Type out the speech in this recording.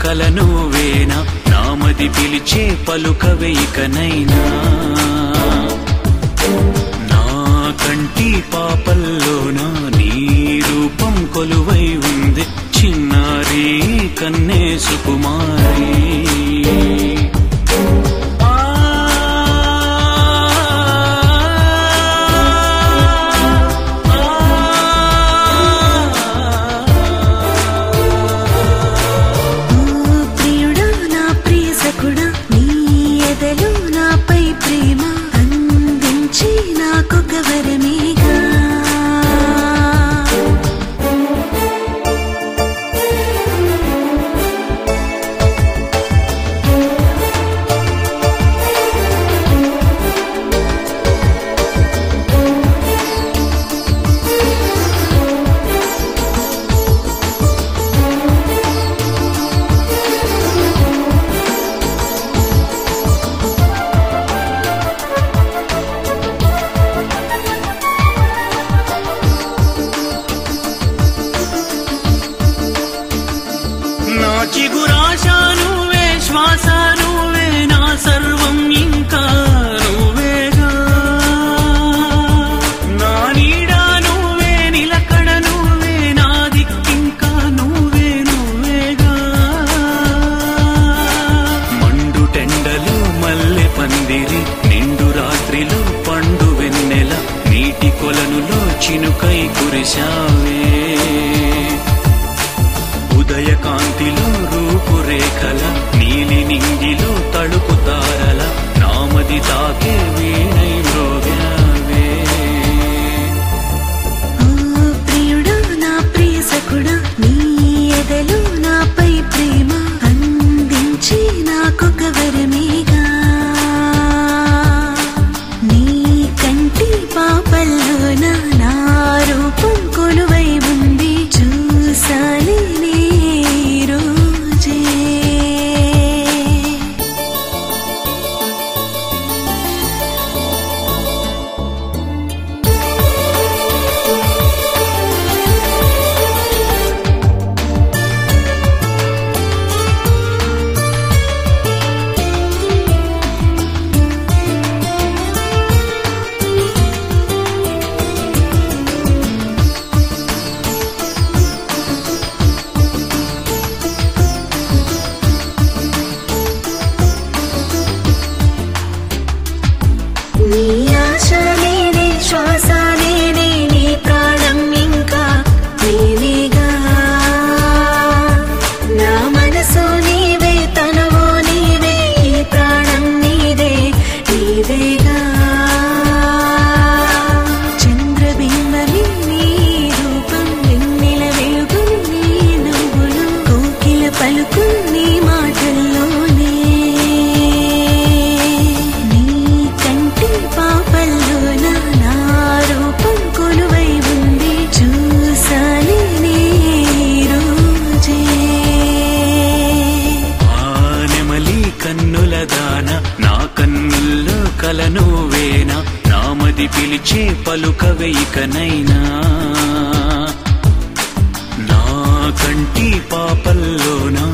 కల నువ్వేనా నామది పిలిచే పలుకవే ఇకనైనా నా కంటి పాపల్లోనా నీ రూపం కొలువై ఉంది చిన్నారి కన్నే సుకుమారి చిగురాశా నువ్వే శ్వాస నువ్వే నా సర్వం ఇంకా నువ్వేగా నా నీడా నువ్వే నిలకడ నువ్వే నా దిక్కింకా నువ్వే నువ్వేగా మండు టెండలు మల్లె పందిరి నిండు రాత్రిలో పండు వెన్నెల నీటి కొలనులో చినుకై కురిశావే ఉదయ కాంతిలో రూపురేఖల నీలి నింగిలో తడుపు తారల నామది తాకే వీణై మ్రోగావే ప్రియుడా నా ప్రియ సఖుడా నీ ఎదలో నాపై ప్రేమ అందించి నాకొక వరమేగా నీ కంటి పాపల్లోన నా రూపం కొలువై ఉంది చూసాలి నీ ఆశ నేనే శ్వాస నేనే నీ ప్రాణం ఇంకా నేనేగా నా మనసు నీవే తనవో నీవే ఈ ప్రాణం నీదే నీవేగా చంద్రబింబమి నీ రూపం వెన్నెల వెలుగు నీ నవ్వులు కోకిల పలుకు నీ మాటల్లోనే కన్నుల దాన నా కన్నుల్లో కల నువ్వేనా నామది పిలిచే పలుకవే ఇకనైనా నా కంటి పాపల్లోనా